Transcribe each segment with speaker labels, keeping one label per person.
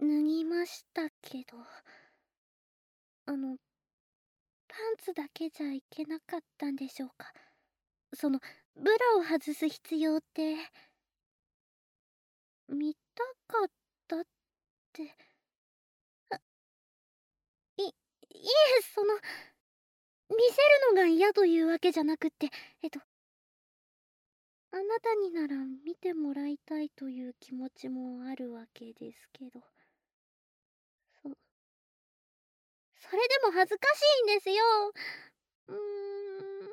Speaker 1: 脱ぎましたけど、あの、パンツだけじゃいけなかったんでしょうか。その、ブラを外す必要って、見たかったって、いえ、見せるのが嫌というわけじゃなくって、あなたになら見てもらいたいという気持ちもあるわけですけど、そ、それでも恥ずかしいんですよ。うーん、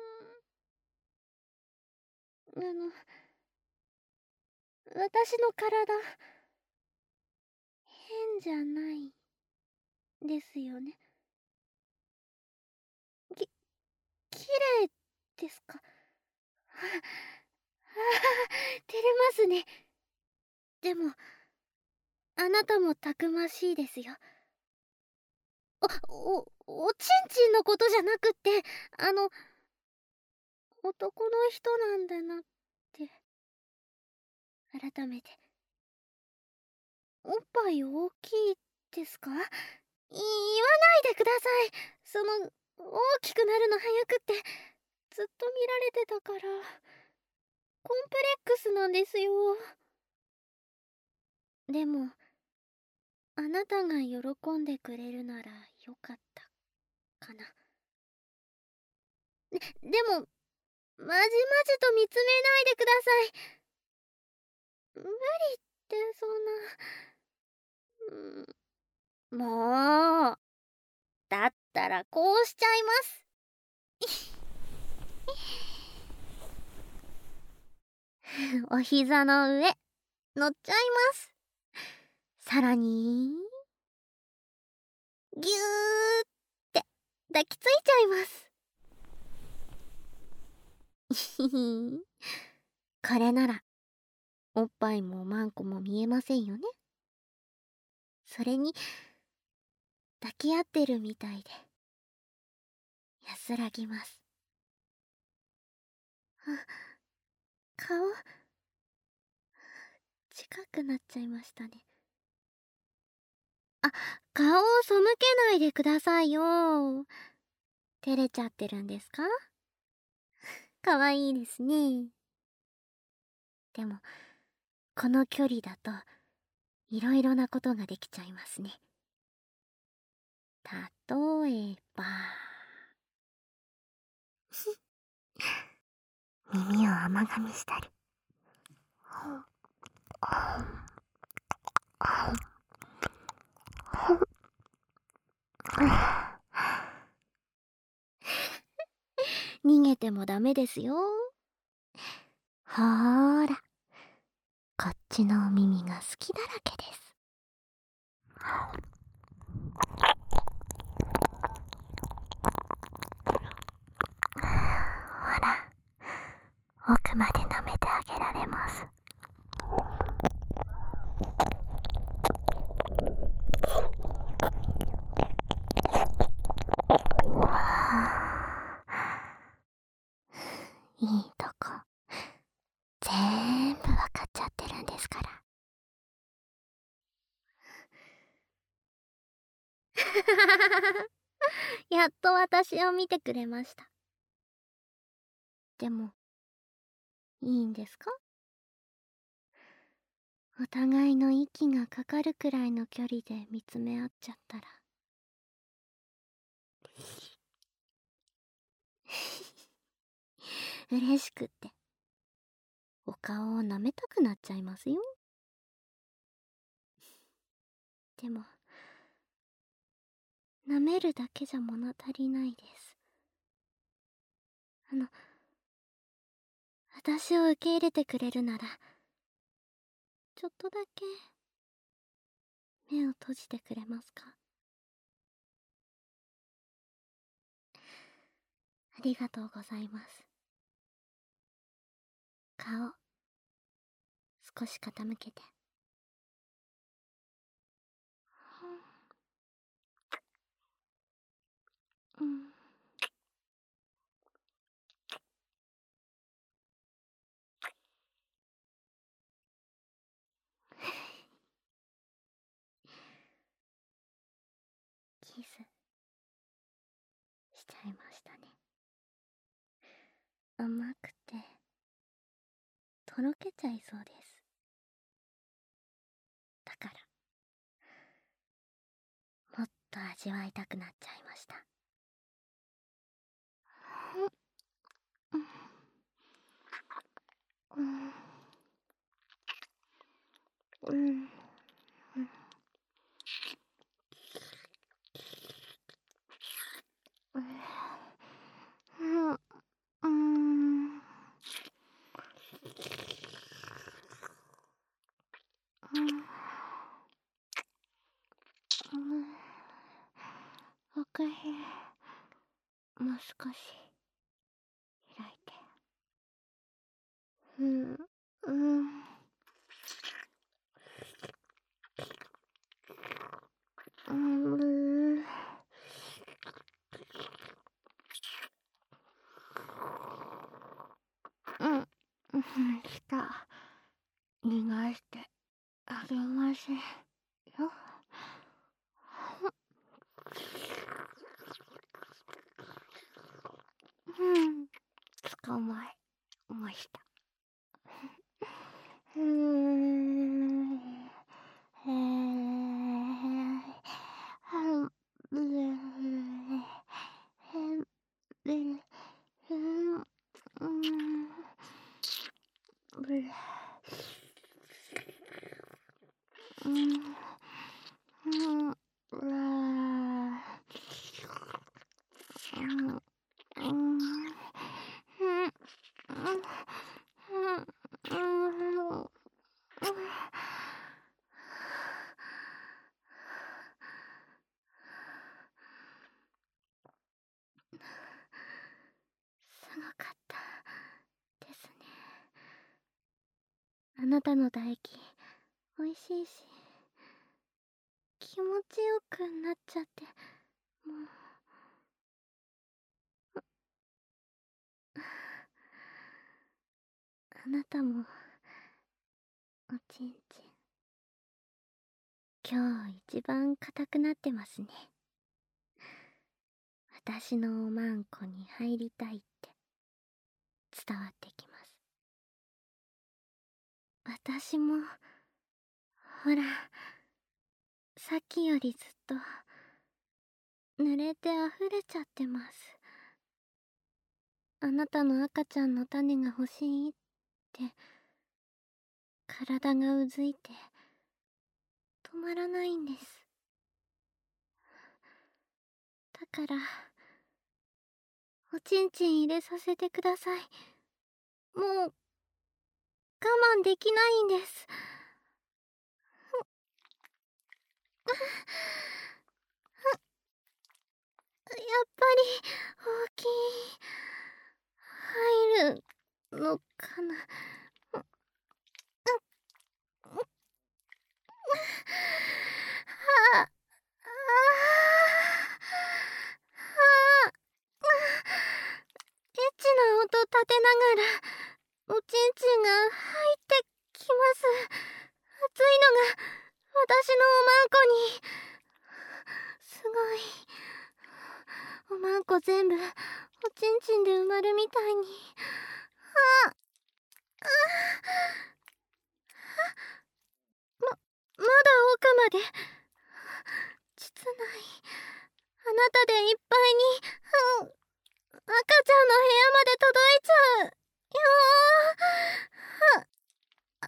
Speaker 1: 私の体、変じゃないですよね。き、綺麗ですか？照れますね。でも、あなたもたくましいですよ。おちんちんのことじゃなくって、あの、男の人なんだなって、改めて。おっぱい大きいですか？言わないでください。大きくなるの早くって、ずっと見られてたから、コンプレックスなんですよ。でも、あなたが喜んでくれるならよかったかな。でも、まじまじと見つめないでください。無理ってもう、だったらこうしちゃいます。お膝の上、乗っちゃいます。さらに、ぎゅーって抱きついちゃいます。ひひこれなら、おっぱいもマンコも見えませんよね。それに、抱き合ってるみたいで、安らぎます。あ、顔、近くなっちゃいましたね。あ、顔を背けないでくださいよ。照れちゃってるんですか？かわいいですね。でも、この距離だと、いろいろなことができちゃいますね。例えば、耳を甘噛みしたり。逃げてもダメですよ。ほーら、こっちのお耳が好きだらけです。ほら、奥まで舐めてあげられます。いいとこ、全部わかっちゃってるんですから。やっと私を見てくれました。でも、いいんですか？お互いの息がかかるくらいの距離で見つめ合っちゃったら。嬉しくって、お顔を舐めたくなっちゃいますよ。でも、舐めるだけじゃ物足りないです。私を受け入れてくれるなら、ちょっとだけ、目を閉じてくれますか？ありがとうございます。顔、少し傾けて。うん。 しちゃいましたね。甘くてとろけちゃいそうです。だからもっと味わいたくなっちゃいました。おかゆもう少し開いて。下逃がしてあげませんよ。捕まえました。すごかったですね。あなたの唾液おいしいし気持ちよくなっちゃって、もうあなたもおちんちん今日一番硬くなってますね。私のおまんこに入りたいって伝わってきます。私もほら、さっきよりずっと濡れて溢れちゃってます。あなたの赤ちゃんの種が欲しいって体がうずいて止まらないんです。だからおちんちん入れさせてください。もう我慢できないんです。やっぱり大きい入るのかな。はあ、エッチな音立てながらおちんちんが入ってきます。熱いのが私のおまんこに。すごい。おまんこ全部おちんちんで埋まるみたいに。あまだ奥まで。実内あなたでいっぱいに、赤ちゃんの部屋まで届いちゃうよー。あ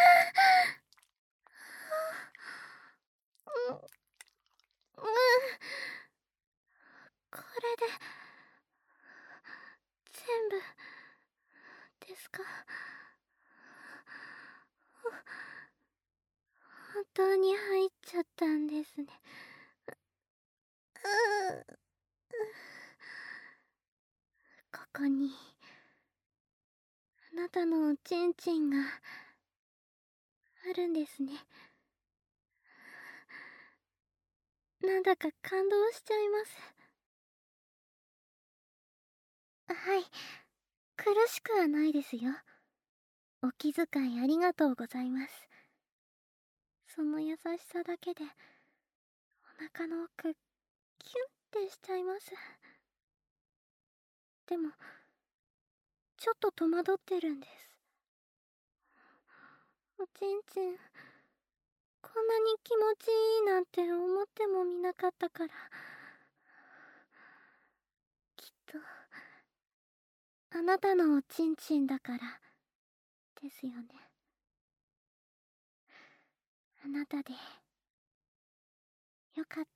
Speaker 1: うん、これで全部ですか？本当に入っちゃったんですね。ここにあなたのおちんちんがあるんですね。なんだか感動しちゃいます。はい、苦しくはないですよ。お気遣いありがとうございます。その優しさだけでお腹の奥キュンってしちゃいます。 でも、ちょっと戸惑ってるんです。おちんちん、こんなに気持ちいいなんて思ってもみなかったから。きっと、あなたのおちんちんだから、ですよね。あなたで、よかった。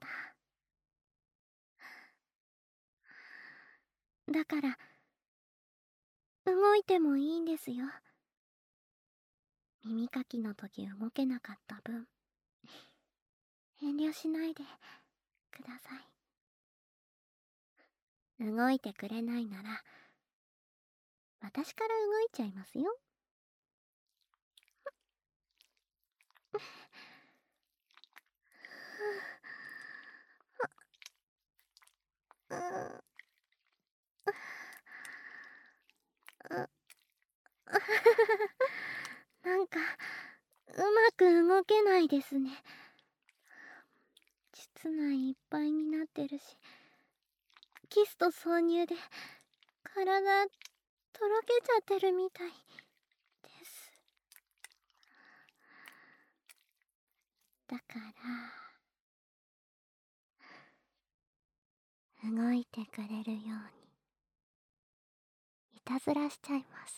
Speaker 1: だから、動いてもいいんですよ。耳かきの時動けなかった分、遠慮しないでください。動いてくれないなら、私から動いちゃいますよ。なんか、うまく動けないですね。室内いっぱいになってるし、キスと挿入で体とろけちゃってるみたいです。だから動いてくれるようにいたずらしちゃいます。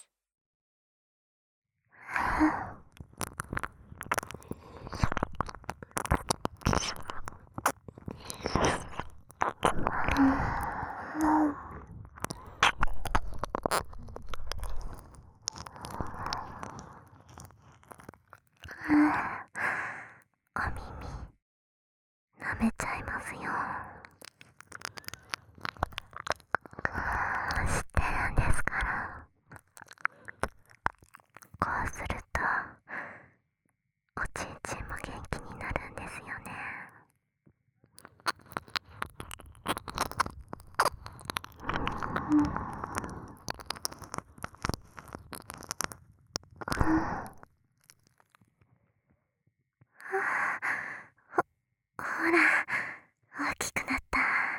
Speaker 1: お耳舐めちゃいますよ。知ってるんですから。こうするとおちんちんも元気になるんですよね。ほら、大きくなった。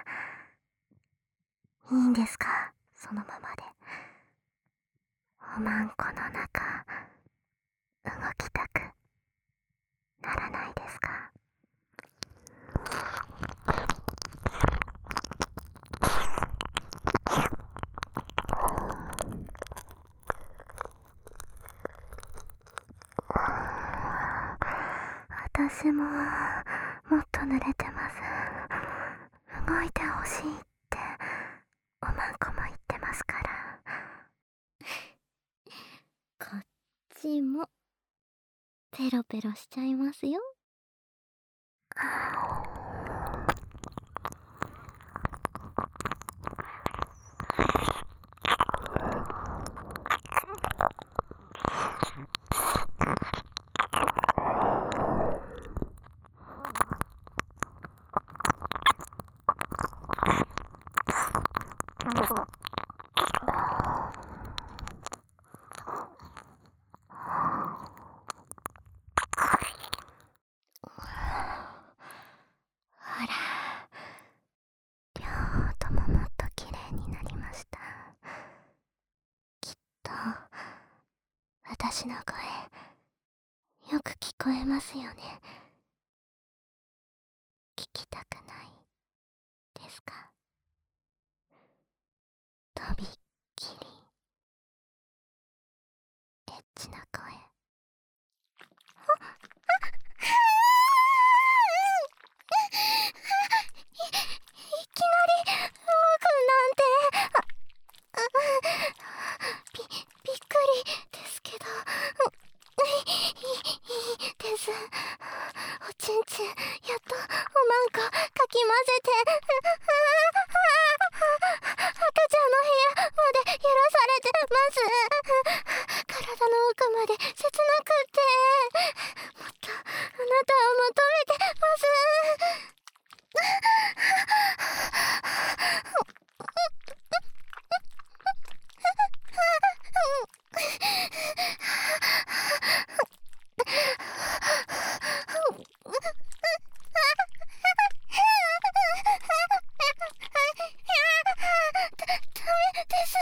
Speaker 1: いいんですか、そのままで。おまんこの中、動きたくならないですか？私ももっと濡れてます。動いてほしいっておまんこも言ってますから。こっちもペロペロしちゃいますよ。ほら、両方とももっと綺麗になりました。きっと私の声よく聞こえますよね。聞きたくないですか？とびっきりエッチな声。いきなり動くなんて、びっくりですけど、いいです。おちんちん、やっとおまんこかき混ぜて、赤ちゃんの部屋まで揺らされてます。体の奥まで切なくって、もっとあなたを求めてます。ダメです。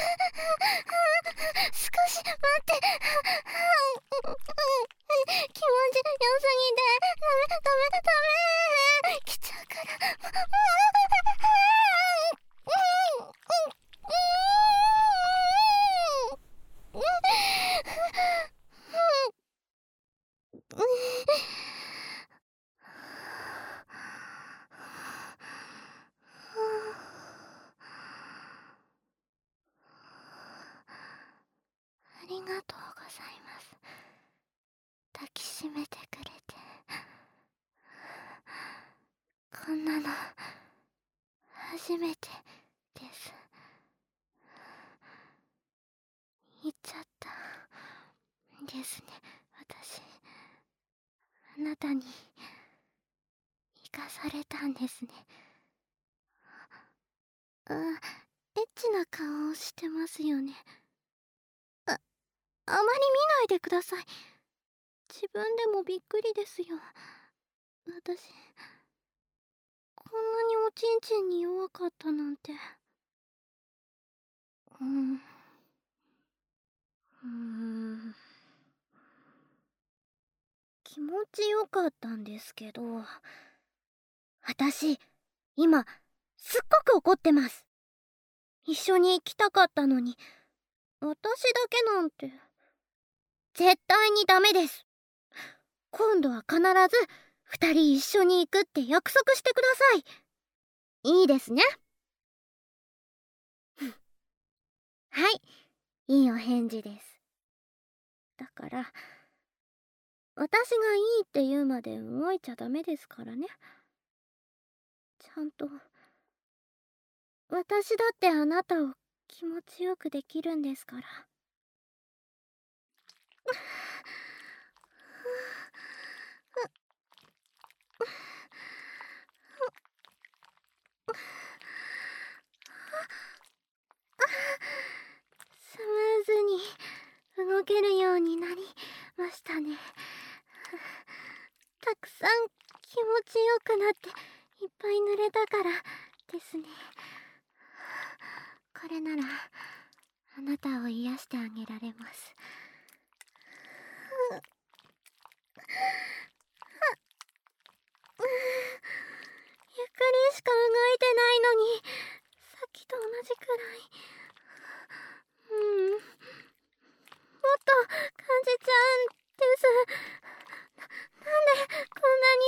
Speaker 1: ありがとうございます。抱きしめてくれて。こんなの初めてです。言っちゃったですね。私、あなたに生かされたんですね。エッチな顔をしてますよね。あまり見ないでください。自分でもびっくりですよ。私、こんなにおちんちんに弱かったなんて。気持ちよかったんですけど、私、今、すっごく怒ってます。一緒に行きたかったのに、私だけなんて。絶対にダメです。今度は必ず二人一緒に行くって約束してください。いいですね。はい、いいお返事です。だから、私がいいって言うまで動いちゃダメですからね。ちゃんと、私だってあなたを気持ちよくできるんですから。スムーズに動けるようになりましたね。たくさん気持ちよくなっていっぱい濡れたからですね。これならあなたを癒してあげられます。ゆっくりしか動いてないのに、さっきと同じくらい。もっと感じちゃうんです。なんでこんなに。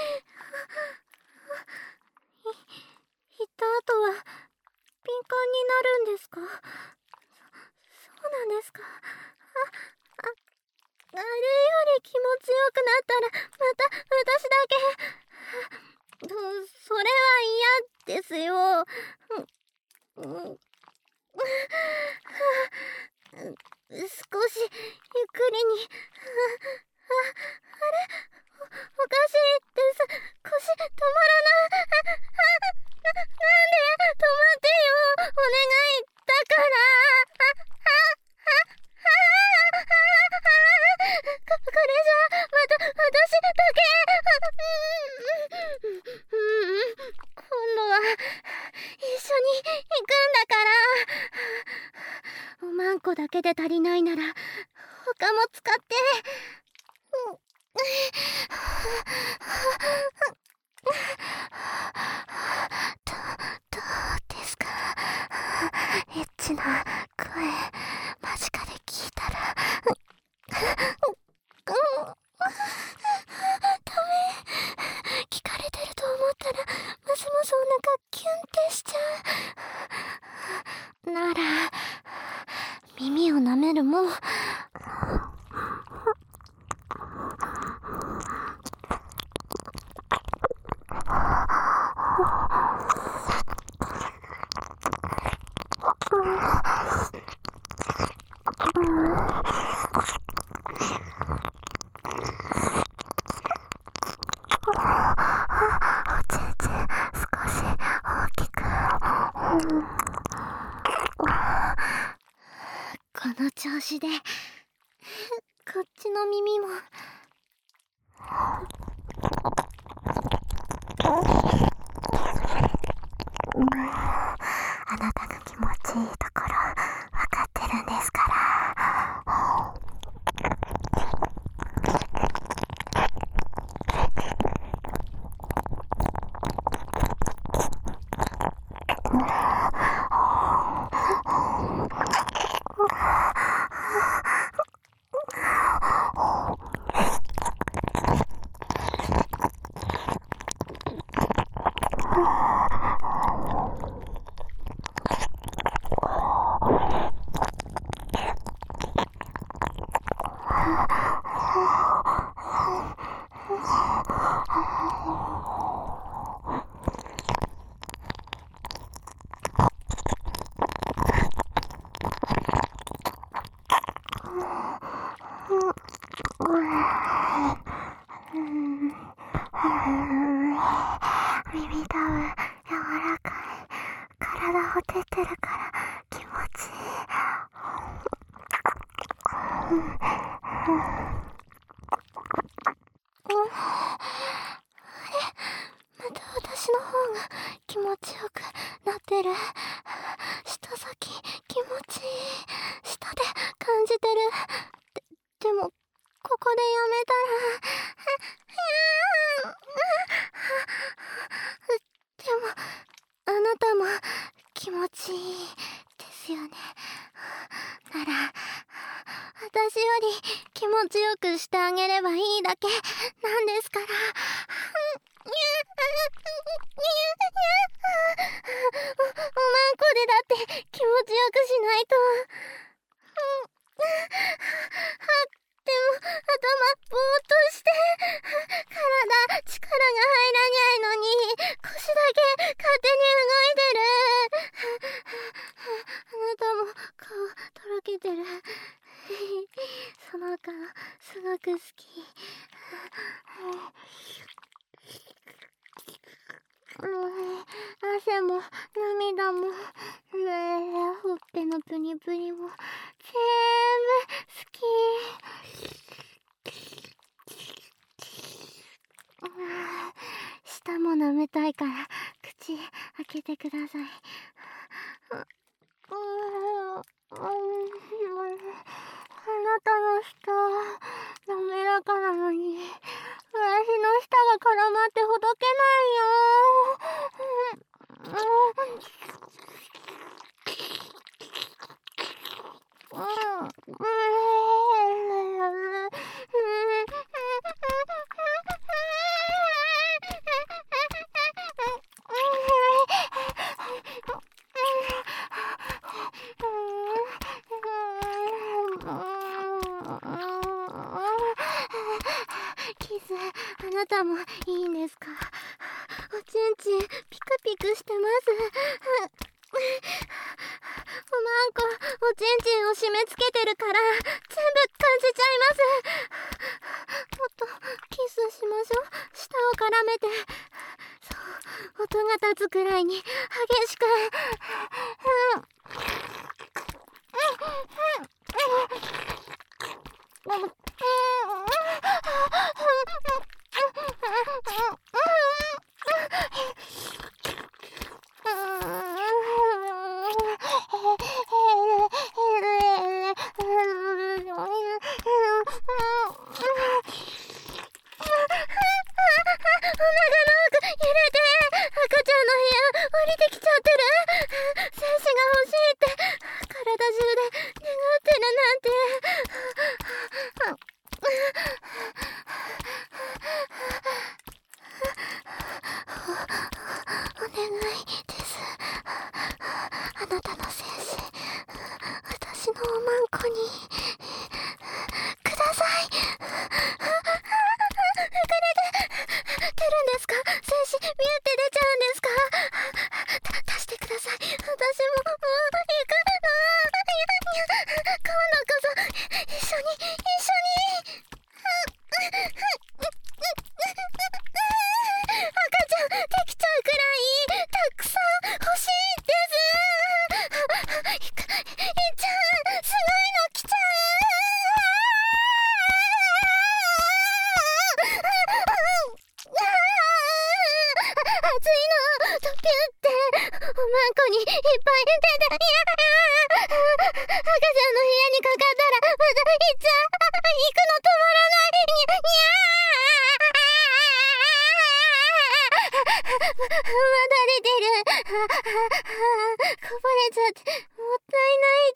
Speaker 1: 行った後は敏感になるんですか？そうなんですか。あれより気持ちよくなったらまた私だけ。それは嫌ですよ。少しゆっくりに。あれおかしいです。腰止まらない。なんで止まってよ。お願いだから。これじゃまた私だけ。今度は一緒に行くんだから。おまんこだけで足りないなら他も使って。どうですか？エッチな声間近で聞いたら。ダメ。聞かれてると思ったらますますお腹キュンってしちゃう。なら耳を舐めるも。この調子でこっちの耳も。あなたの気持ちいいところ分かってるんですから。 また私の方が気持ちよくなってる。舌先気持ちいい。舌で感じてる。でもここでやめたらでもあなたも気持ちいいですよね。なら私より気持ちよくしてあげればいいだけなんですから。おまんこでだって気持ちよくしないと。でも頭ぼーっとして力が入らないのに腰だけ勝手に動いてる。あなたも顔とろけてる。その顔すごく好き。汗も涙もほっぺのプニプニも全部好き。舌も舐めたいから口開けてください。あなたの舌滑らかなのに私の舌が絡まってほどけないよ。キス、あなたもいいんですか？おちんちんピクピクしてます。おまんこおちんちんを締め付けてるから全部感じちゃいます。もっとキスしましょう。舌を絡めて、そう音が立つくらいに激しく。赤ちゃんの部屋降りてきちゃってる。精子が欲しいって体中で願ってるなんて。お願いです。あなたの精子私のおまんこにください。出るんですか？精子ビューって出ちゃうんですか？出してください。私ももう行く。今度こそ一緒に赤ちゃんできちゃうくらいたくさん欲しいです。いっちゃう。すごいの来ちゃう。熱いのとピュっておまんこにいっぱい出て、赤ちゃんの部屋にかかったらまた行っちゃう。行くの止まらない。まだ出てる。こぼれちゃってもったいないです。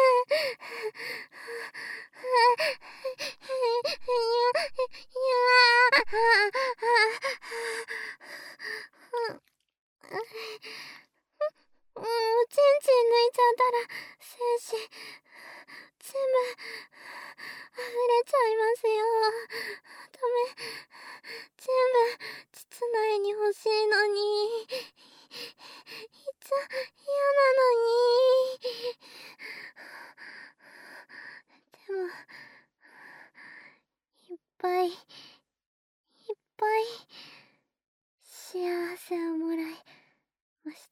Speaker 1: おちんちん抜いちゃったら精子全部溢れちゃいますよ。ダメ。全部膣内に欲しいのに。いっちゃ嫌なのに。でもいっぱい幸せをもらいました。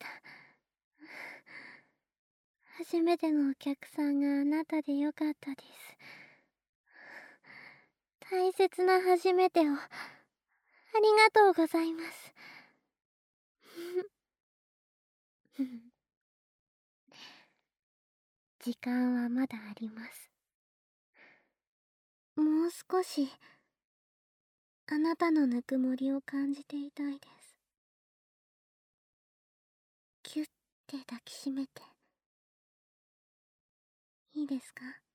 Speaker 1: 初めてのお客さんがあなたでよかったです。 大切な初めてを、ありがとうございます。時間はまだあります。もう少し、あなたのぬくもりを感じていたいです。キュッて抱きしめて、いいですか？